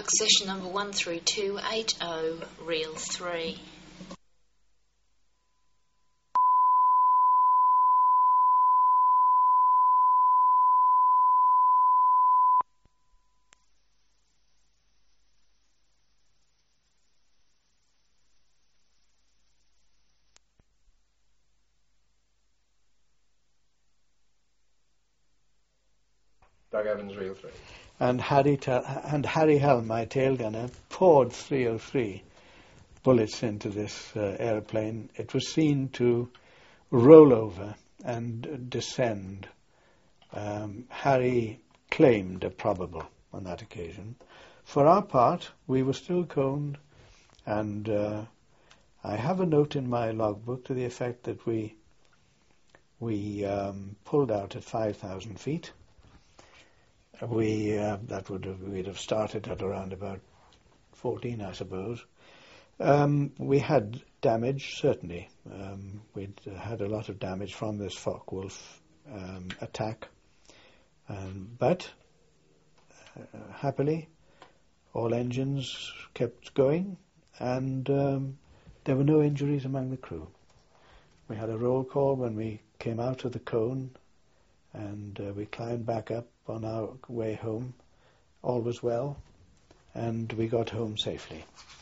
Succession number 1 through 280, reel 3. Doug Evans, reel 3. And Harry Helm, my tail gunner, poured 303 bullets into this airplane. It was seen to roll over and descend. Harry claimed a probable on that occasion. For our part, we were still coned, and I have a note in my logbook to the effect that we pulled out at 5,000 feet. We'd have started at around about 14, I suppose. We had damage, certainly. We'd had a lot of damage from this Focke-Wulf attack, but happily, all engines kept going, and there were no injuries among the crew. We had a roll call when we came out of the cone, and we climbed back up on our way home. All was well, and we got home safely.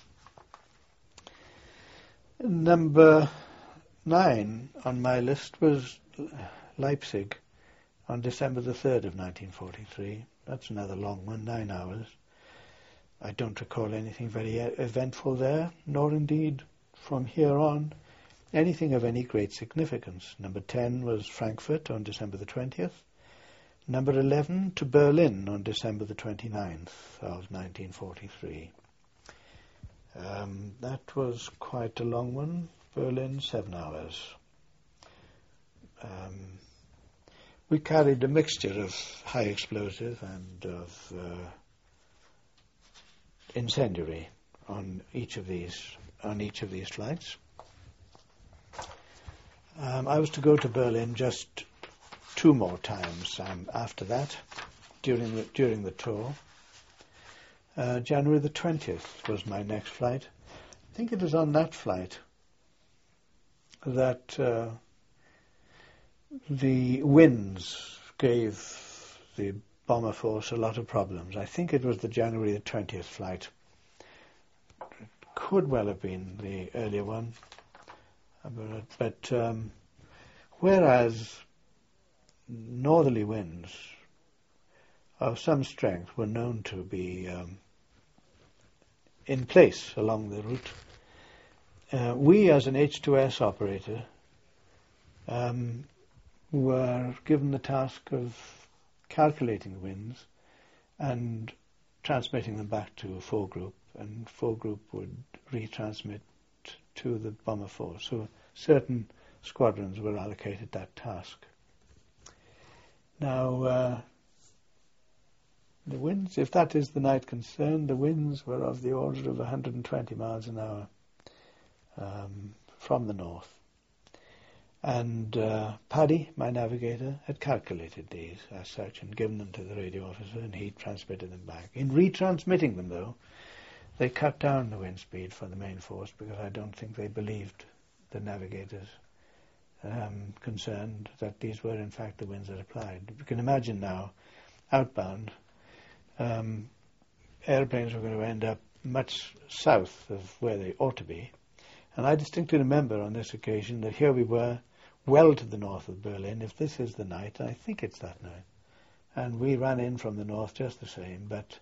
Number 9 on my list was Leipzig on December the 3rd of 1943. That's another long one, 9 hours. I don't recall anything very eventful there, nor indeed from here on anything of any great significance. Number 10 was Frankfurt on December the 20th. Number 11 to Berlin on December the 29th of 1943. That was quite a long one. Berlin, 7 hours. We carried a mixture of high explosive and of incendiary on each of these flights. I was to go to Berlin just 2 more times after that, during the tour. January the 20th was my next flight. I think it was on that flight that the winds gave the bomber force a lot of problems. I think it was the January the 20th flight. It could well have been the earlier one. But whereas northerly winds of some strength were known to be in place along the route, we as an H2S operator were given the task of calculating the winds and transmitting them back to foregroup, and foregroup would retransmit to the bomber force. So certain squadrons were allocated that task. Now, the winds, if that is the night concerned, the winds were of the order of 120 miles an hour from the north. And Paddy, my navigator, had calculated these as such and given them to the radio officer, and he transmitted them back. In retransmitting them, though, they cut down the wind speed for the main force because I don't think they believed the navigators concerned that these were in fact the winds that applied. You can imagine now, outbound, airplanes were going to end up much south of where they ought to be. And I distinctly remember on this occasion that here we were, well to the north of Berlin. If this is the night, I think it's that night. And we ran in from the north just the same, but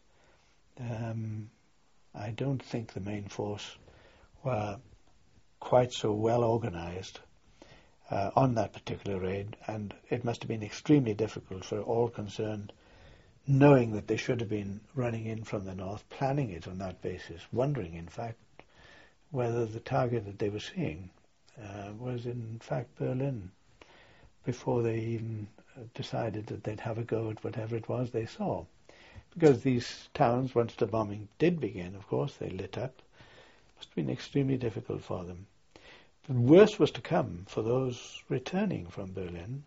I don't think the main force were quite so well organized on that particular raid, and it must have been extremely difficult for all concerned, knowing that they should have been running in from the north, planning it on that basis, wondering, in fact, whether the target that they were seeing was in fact Berlin, before they even decided that they'd have a go at whatever it was they saw. Because these towns, once the bombing did begin, of course, they lit up. It must have been extremely difficult for them. The worst was to come for those returning from Berlin,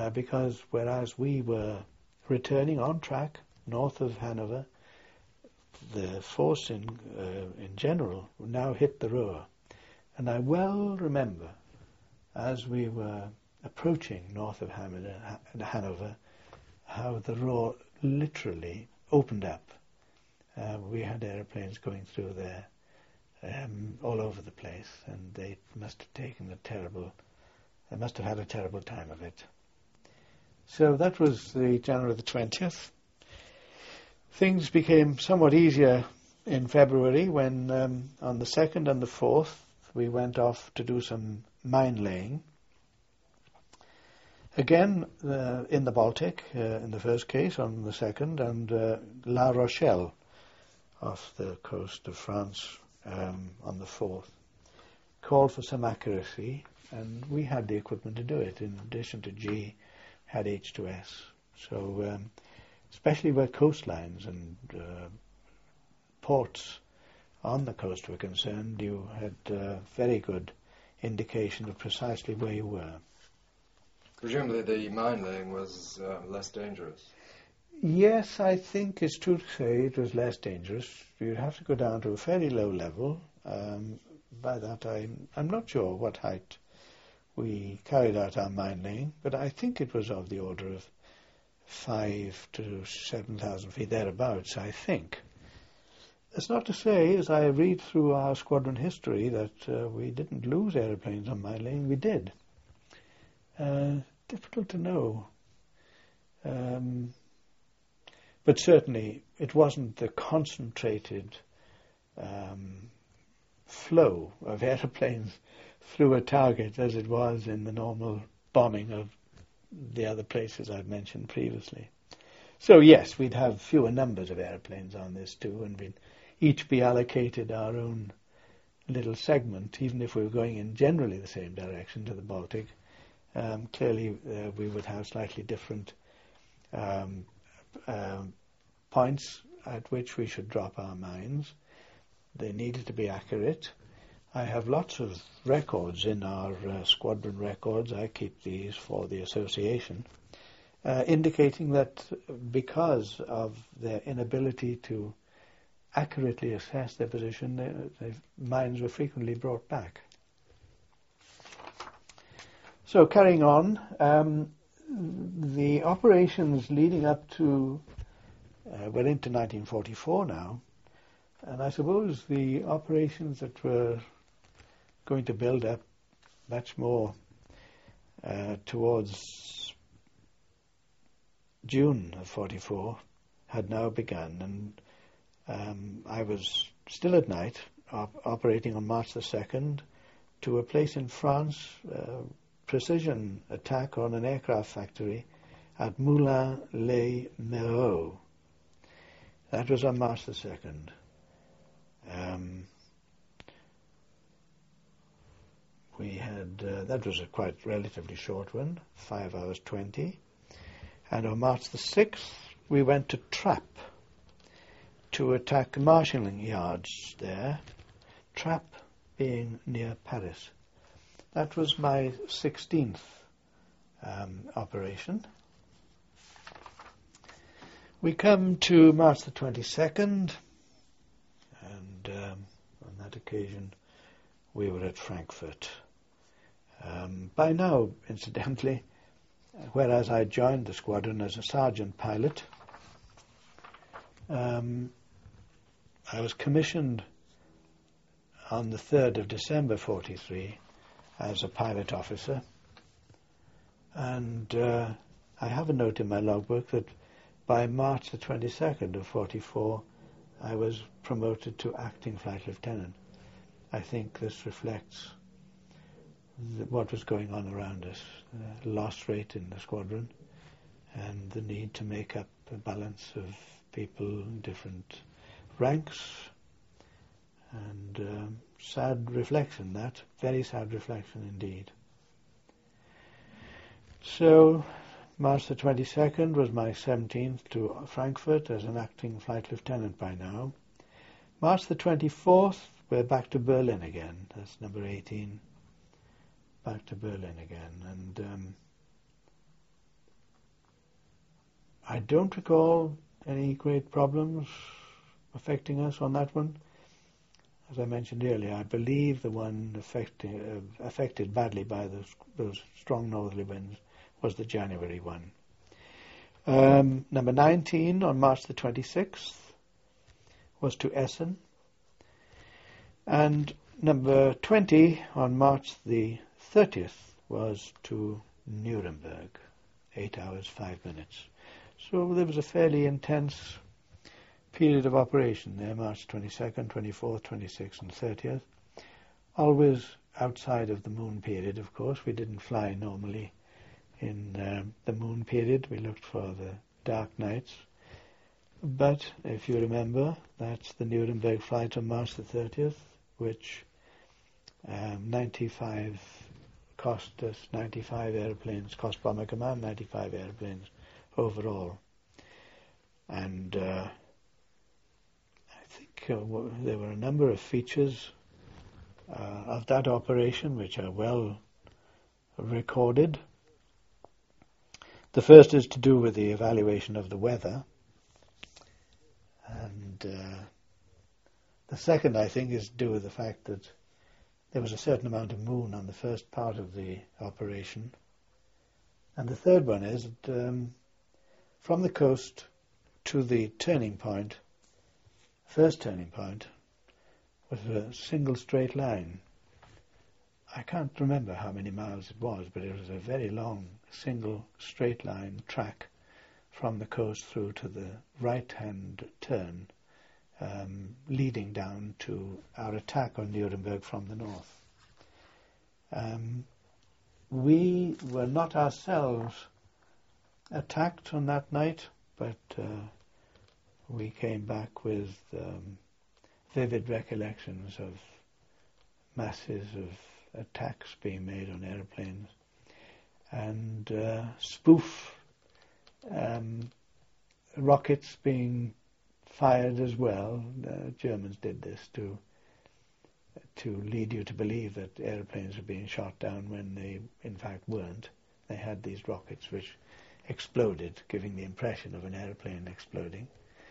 because whereas we were returning on track north of Hanover, the force in general now hit the Ruhr. And I well remember, as we were approaching north of Hanover, how the Ruhr literally opened up. We had aeroplanes going through there all over the place, and they must have had a terrible time of it. So that was the January the 20th. Things became somewhat easier in February when on the 2nd and the 4th we went off to do some mine laying. Again, in the Baltic, in the first case on the 2nd, and La Rochelle off the coast of France on the 4th. Called for some accuracy, and we had the equipment to do it. In addition to G, had H2S. So, especially where coastlines and ports on the coast were concerned, you had very good indication of precisely where you were. Presumably the mine laying was less dangerous. Yes, I think it's true to say it was less dangerous. You'd have to go down to a fairly low level. By that I'm not sure what height we carried out our mine laying, but I think it was of the order of 5,000 to 7,000 feet, thereabouts, I think. That's not to say, as I read through our squadron history, that we didn't lose aeroplanes on mine laying. We did. Difficult to know. But certainly it wasn't the concentrated flow of aeroplanes through a target as it was in the normal bombing of the other places I've mentioned previously. So yes, we'd have fewer numbers of aeroplanes on this too, and we'd each be allocated our own little segment, even if we were going in generally the same direction to the Baltic. Clearly we would have slightly different points at which we should drop our mines. They needed to be accurate. I have lots of records in our squadron records. I keep these for the association, indicating that because of their inability to accurately assess their position, the mines were frequently brought back. So carrying on, the operations leading up to, we're into 1944 now, and I suppose the operations that were going to build up much more towards June of 44 had now begun, and I was still at night operating on March the 2nd to a place in France, precision attack on an aircraft factory at Moulins-les-Méreaux. That was on March the 2nd. We had, that was a quite relatively short one, 5 hours 20. And on March the 6th, we went to Trappes to attack marshalling yards there, Trappes being near Paris. That was my 16th operation. We come to March the 22nd, and on that occasion we were at Frankfurt. By now, incidentally, whereas I joined the squadron as a sergeant pilot, I was commissioned on the 3rd of December 43 as a pilot officer, and I have a note in my logbook that by March the 22nd of 44 I was promoted to acting flight lieutenant. I think this reflects what was going on around us, loss rate in the squadron, and the need to make up a balance of people in different ranks, and sad reflection, that, very sad reflection indeed. So March the 22nd was my 17th to Frankfurt as an acting flight lieutenant by now. March the 24th, we're back to Berlin again. That's number 18. Back to Berlin again. And I don't recall any great problems affecting us on that one. As I mentioned earlier, I believe the one affected badly by those strong northerly winds was the January one. Number 19 on March the 26th was to Essen. And number 20 on March the 30th was to Nuremberg, 8 hours, 5 minutes. So there was a fairly intense period of operation there, March 22nd, 24th, 26th and 30th. Always outside of the moon period, of course. We didn't fly normally in the moon period. We looked for the dark nights. But if you remember, that's the Nuremberg flight on March the 30th, which 95 cost us 95 airplanes, cost Bomber Command 95 airplanes overall. And I think there were a number of features of that operation which are well recorded. The first is to do with the evaluation of the weather. And the second, I think, is to do with the fact that there was a certain amount of moon on the first part of the operation. And the third one is that from the coast to the turning point, first turning point, was a single straight line. I can't remember how many miles it was, but it was a very long single straight line track from the coast through to the right-hand turn, leading down to our attack on Nuremberg from the north. We were not ourselves attacked on that night, but we came back with vivid recollections of masses of attacks being made on airplanes and spoof rockets being fired as well. The Germans did this to lead you to believe that airplanes were being shot down when they in fact weren't. They had these rockets which exploded, giving the impression of an airplane exploding.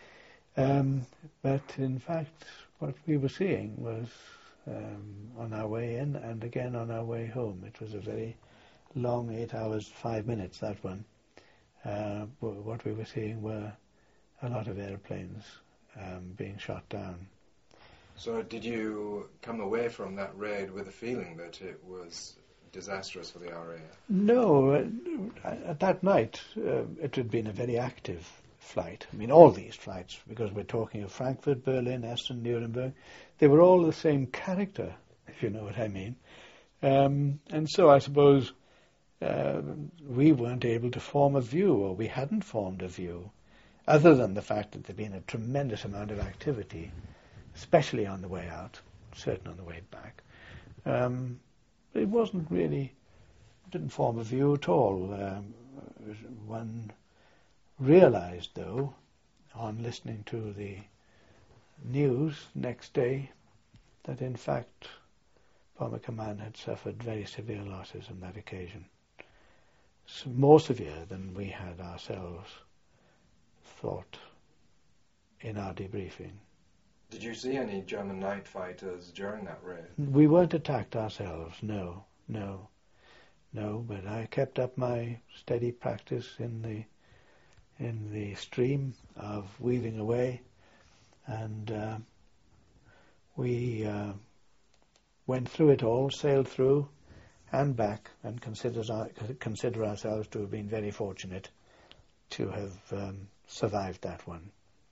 But in fact what we were seeing was on our way in and again on our way home. It was a very long 8 hours, 5 minutes, that one. What we were seeing were a lot of airplanes being shot down. So did you come away from that raid with a feeling that it was disastrous for the RAF? No, at that night it had been a very active flight. I mean, all these flights, because we're talking of Frankfurt, Berlin, Essen, Nuremberg, they were all the same character, if you know what I mean. And so I suppose we weren't able to form a view, or we hadn't formed a view, other than the fact that there'd been a tremendous amount of activity, especially on the way out, certainly on the way back. It wasn't really, didn't form a view at all. One realized, though, on listening to the news next day, that in fact Bomber Command had suffered very severe losses on that occasion. So more severe than we had ourselves thought in our debriefing. Did you see any German night fighters during that raid? We weren't attacked ourselves, no. But I kept up my steady practice in the stream of weaving away, and we went through it all, sailed through and back, and consider ourselves to have been very fortunate to have survived that one.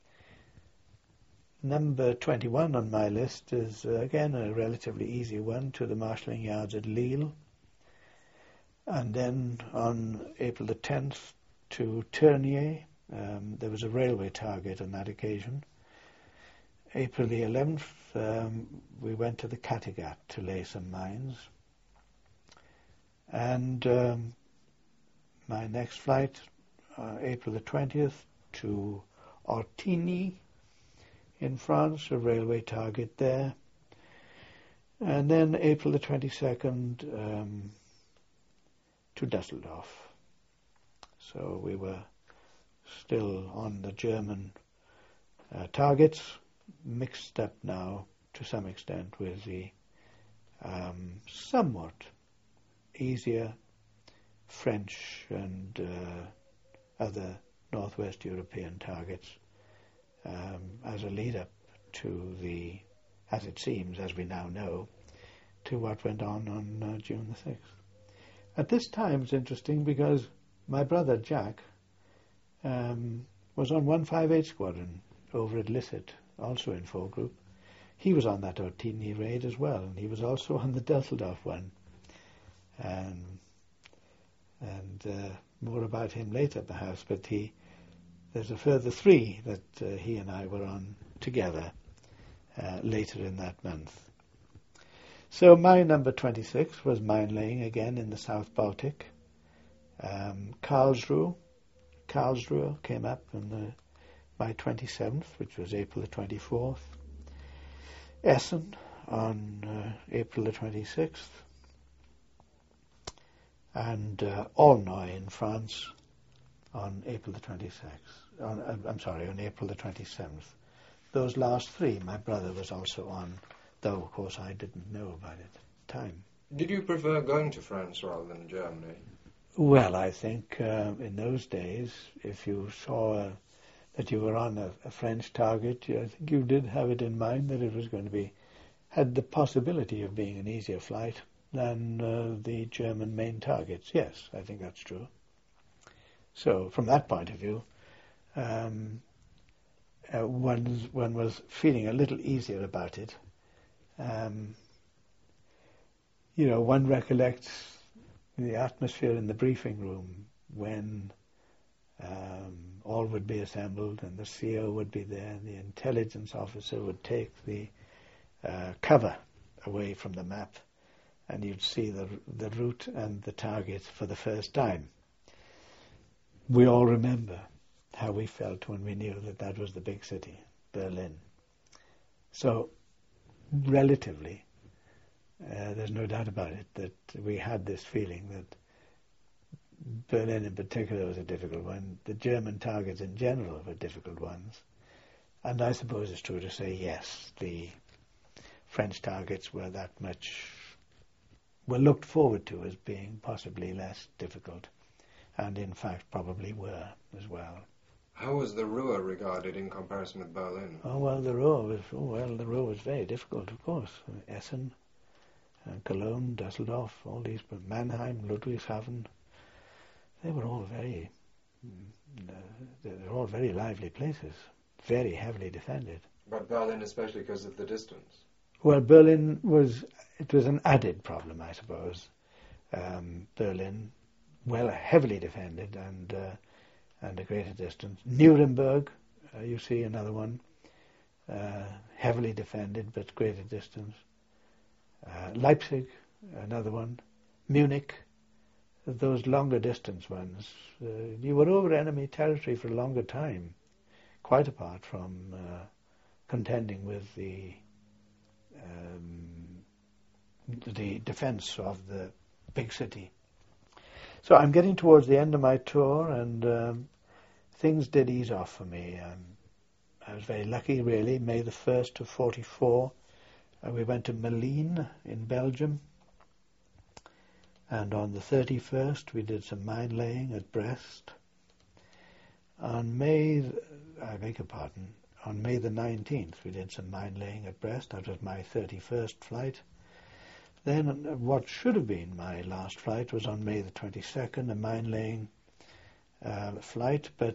Number 21 on my list is again a relatively easy one, to the marshalling yards at Lille, and then on April the 10th to Ternier. There was a railway target on that occasion. April the 11th we went to the Kattegat to lay some mines, and my next flight, April the 20th to Ortigny in France, a railway target there. And then April the 22nd to Dusseldorf. So we were still on the German targets, mixed up now to some extent with the somewhat easier French and other Northwest European targets as a lead-up to the, as it seems, as we now know, to what went on June the 6th. At this time, it's interesting because my brother Jack was on 158 Squadron over at Lisset, also in 4 Group. He was on that Ortigny raid as well, and he was also on the Dusseldorf one. And more about him later, perhaps, but there's a further 3 that he and I were on together later in that month. So my number 26 was mine laying again in the South Baltic. Karlsruhe came up on my 27th, which was April the 24th. Essen on April the 26th. And Aulnoy in France on April the 26th. On April the 27th. Those last 3 my brother was also on, though of course I didn't know about it at the time. Did you prefer going to France rather than Germany? Well, I think in those days, if you saw that you were on a French target, I think you did have it in mind that it was going to be, had the possibility of being an easier flight than the German main targets. Yes, I think that's true. So from that point of view, one was feeling a little easier about it. One recollects the atmosphere in the briefing room when all would be assembled and the CO would be there and the intelligence officer would take the cover away from the map and you'd see the route and the target for the first time. We all remember how we felt when we knew that was the big city, Berlin. So, relatively, there's no doubt about it that we had this feeling that Berlin in particular was a difficult one. The German targets in general were difficult ones. And I suppose it's true to say, yes, the French targets were looked forward to as being possibly less difficult, and in fact probably were as well. How was the Ruhr regarded in comparison with Berlin? The Ruhr was very difficult, of course. Essen, Cologne, Dusseldorf, all these, but Mannheim, Ludwigshafen, they were all very lively places, very heavily defended. But Berlin especially because of the distance? Well, Berlin was an added problem, I suppose. Berlin, heavily defended and a greater distance. Nuremberg, you see another one, heavily defended but greater distance. Leipzig, another one. Munich, those longer distance ones. You were over enemy territory for a longer time, quite apart from contending with the defense of the big city. So I'm getting towards the end of my tour, and things did ease off for me. I was very lucky, really. May the 1st of 44, we went to Malines in Belgium, and on the 31st we did some mine laying at Brest. On May the 19th we did some mine laying at Brest. That was my 31st flight. Then what should have been my last flight was on May the 22nd, a mine laying flight, but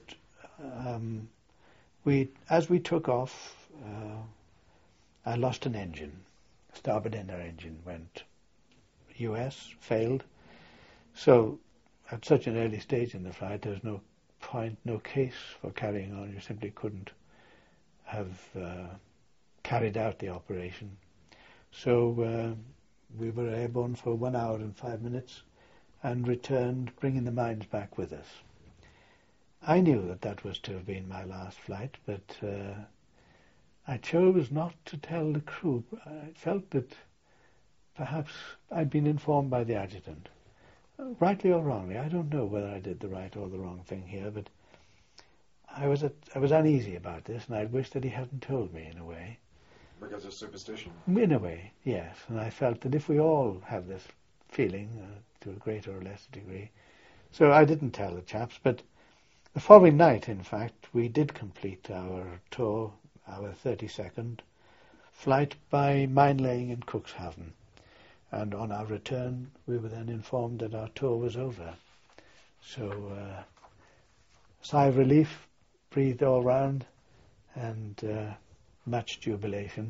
as we took off, I lost an engine. Starboard inner engine went US, failed. So at such an early stage in the flight, there was no point, no case for carrying on. You simply couldn't have carried out the operation. So we were airborne for 1 hour and 5 minutes and returned, bringing the mines back with us. I knew that was to have been my last flight, but I chose not to tell the crew. I felt that perhaps I'd been informed by the adjutant. Rightly or wrongly, I don't know whether I did the right or the wrong thing here, but I was uneasy about this, and I wished that he hadn't told me in a way. Because of superstition? In a way, yes. And I felt that if we all have this feeling, to a greater or lesser degree, so I didn't tell the chaps, but the following night, in fact, we did complete our tour, our 32nd flight by mine-laying in Cuxhaven. And on our return, we were then informed that our tour was over. So, sigh of relief, breathed all round, and much jubilation.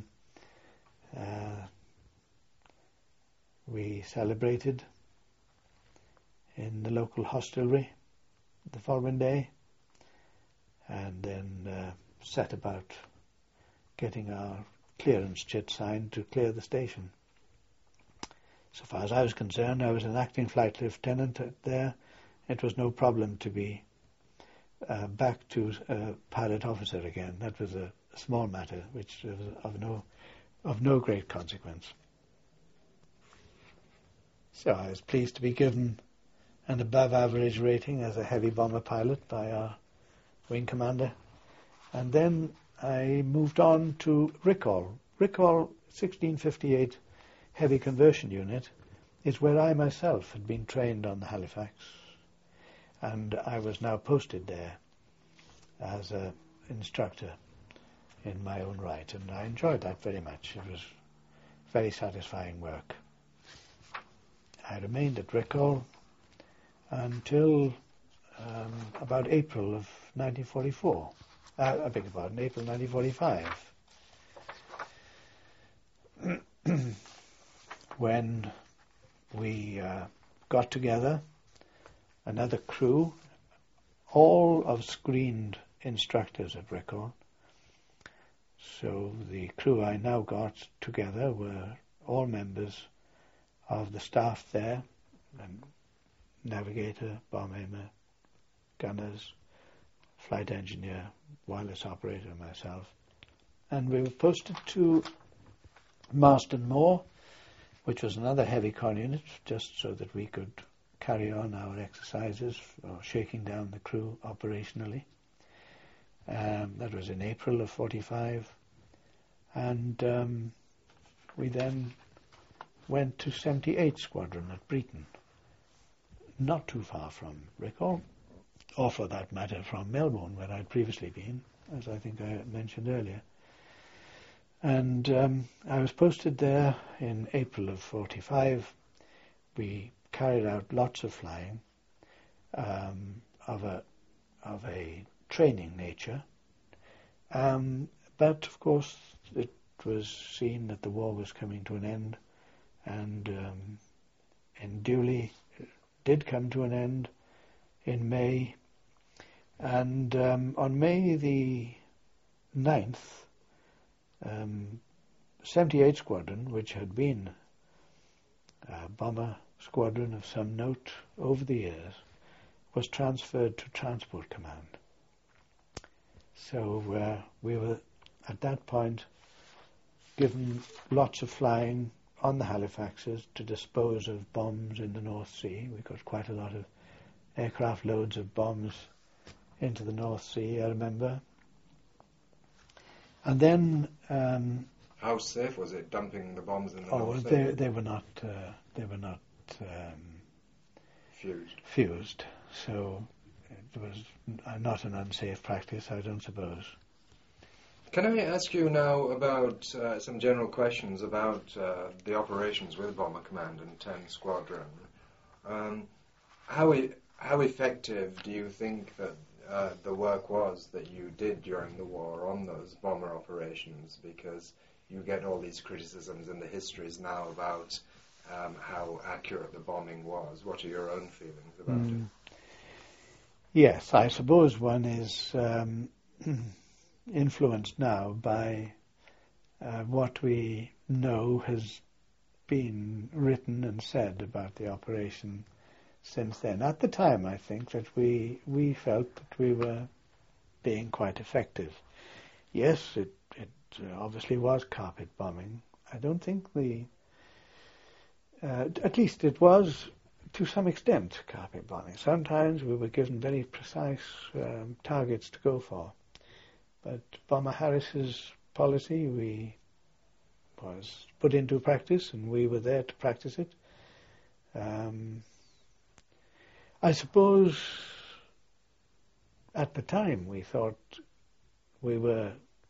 We celebrated in the local hostelry the following day, and then set about getting our clearance chit signed to clear the station. So far as I was concerned, I was an acting flight lieutenant there. It was no problem to be back to pilot officer again. That was a small matter, which was of no great consequence. So I was pleased to be given an above-average rating as a heavy bomber pilot by our wing commander. And then I moved on to Ricall. Ricall 1658 Heavy Conversion Unit is where I myself had been trained on the Halifax, and I was now posted there as an instructor in my own right, and I enjoyed that very much. It was very satisfying work. I remained at Ricall until about April of 1944. I beg your pardon, April 1945. When we got together, another crew, all of screened instructors at Ricall. So the crew I now got together were all members of the staff there, and navigator, bomb aimer, gunners, flight engineer, wireless operator, myself. And we were posted to Marston Moor, which was another heavy con unit, just so that we could carry on our exercises or shaking down the crew operationally. That was in April of 45. And we then went to 78 Squadron at Breeton, not too far from Ricall, or for that matter from Melbourne, where I'd previously been, as I think I mentioned earlier. And I was posted there in April of 45. We carried out lots of flying of a training nature, but of course it was seen that the war was coming to an end, and duly did come to an end in May. And on May the 9th, 78 Squadron, which had been a bomber squadron of some note over the years, was transferred to Transport Command. So we were at that point given lots of flying on the Halifaxes to dispose of bombs in the North Sea. We got quite a lot of aircraft loads of bombs into the North Sea, I remember. And then how safe was it dumping the bombs in the North Sea? They were not fused, so it was not an unsafe practice, I don't suppose. Can I ask you now about some general questions about the operations with Bomber Command and 10 Squadron? How effective do you think that the work was that you did during the war on those bomber operations? Because you get all these criticisms in the histories now about how accurate the bombing was. What are your own feelings about it? Yes, I suppose one is influenced now by what we know has been written and said about the operation since then. At the time, I think that we felt that we were being quite effective. Yes, it obviously was carpet bombing. I don't think at least it was to some extent, carpet bombing. Sometimes we were given very precise targets to go for. But Bomber Harris's policy was put into practice, and we were there to practice it. I suppose at the time we thought we were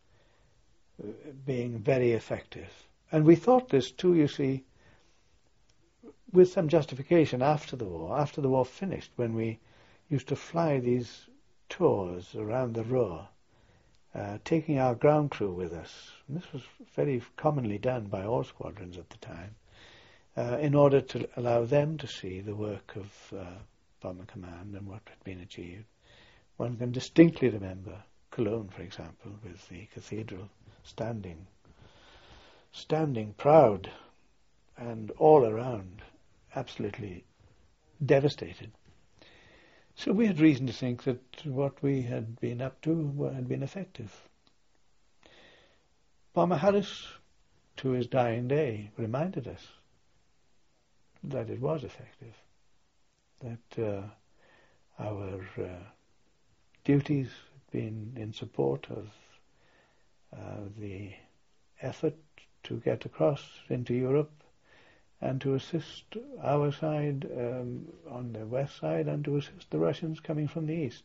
being very effective. And we thought this too, you see, with some justification after the war finished, when we used to fly these tours around the Ruhr, taking our ground crew with us. And this was very commonly done by all squadrons at the time, in order to allow them to see the work of Bomber Command and what had been achieved. One can distinctly remember Cologne, for example, with the cathedral standing proud and all around absolutely devastated. So we had reason to think that what we had been up to had been effective. Bomber Harris, to his dying day, reminded us that it was effective, that our duties had been in support of the effort to get across into Europe and to assist our side on the west side and to assist the Russians coming from the east.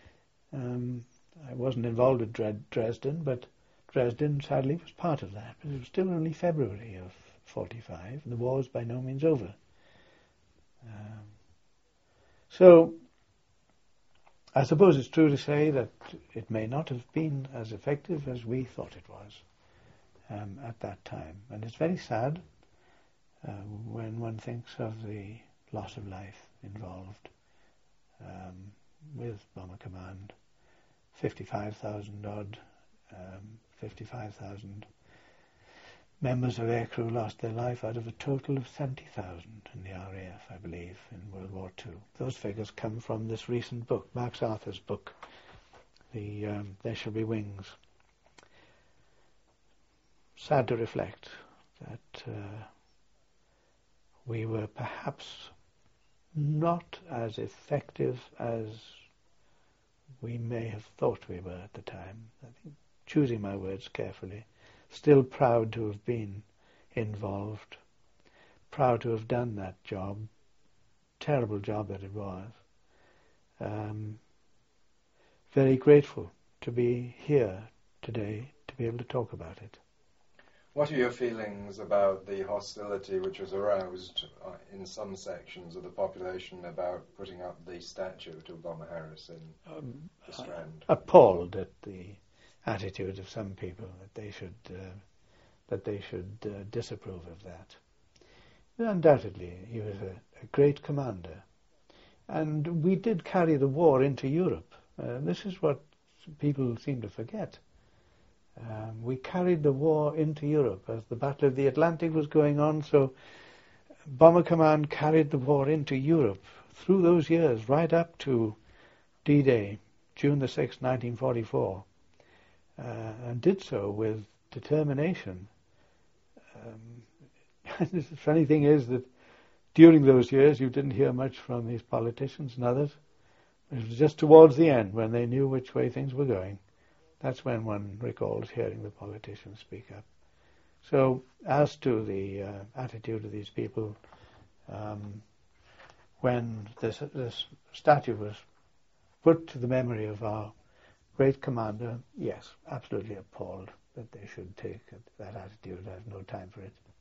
I wasn't involved at Dresden, but Dresden sadly was part of that. But it was still only February of 1945, and the war was by no means over. So I suppose it's true to say that it may not have been as effective as we thought it was at that time. And it's very sad when one thinks of the loss of life involved with Bomber Command. 55,000 members of aircrew lost their life out of a total of 70,000 in the RAF, I believe, in World War II. Those figures come from this recent book, Max Arthur's book, There Shall Be Wings. Sad to reflect that we were perhaps not as effective as we may have thought we were at the time. I think, choosing my words carefully, still proud to have been involved, proud to have done that job, terrible job that it was. Very grateful to be here today to be able to talk about it. What are your feelings about the hostility which was aroused in some sections of the population about putting up the statue to Bomber Harris in the Strand? Appalled at the attitude of some people that they should disapprove of that. Undoubtedly, he was a great commander, and we did carry the war into Europe. This is what people seem to forget. We carried the war into Europe as the Battle of the Atlantic was going on, so Bomber Command carried the war into Europe through those years, right up to D-Day, June the 6th, 1944, and did so with determination. The funny thing is that during those years you didn't hear much from these politicians and others. It was just towards the end, when they knew which way things were going. That's when one recalls hearing the politicians speak up. So, as to the attitude of these people, when this statue was put to the memory of our great commander, yes, absolutely appalled that they should take that attitude. I have no time for it.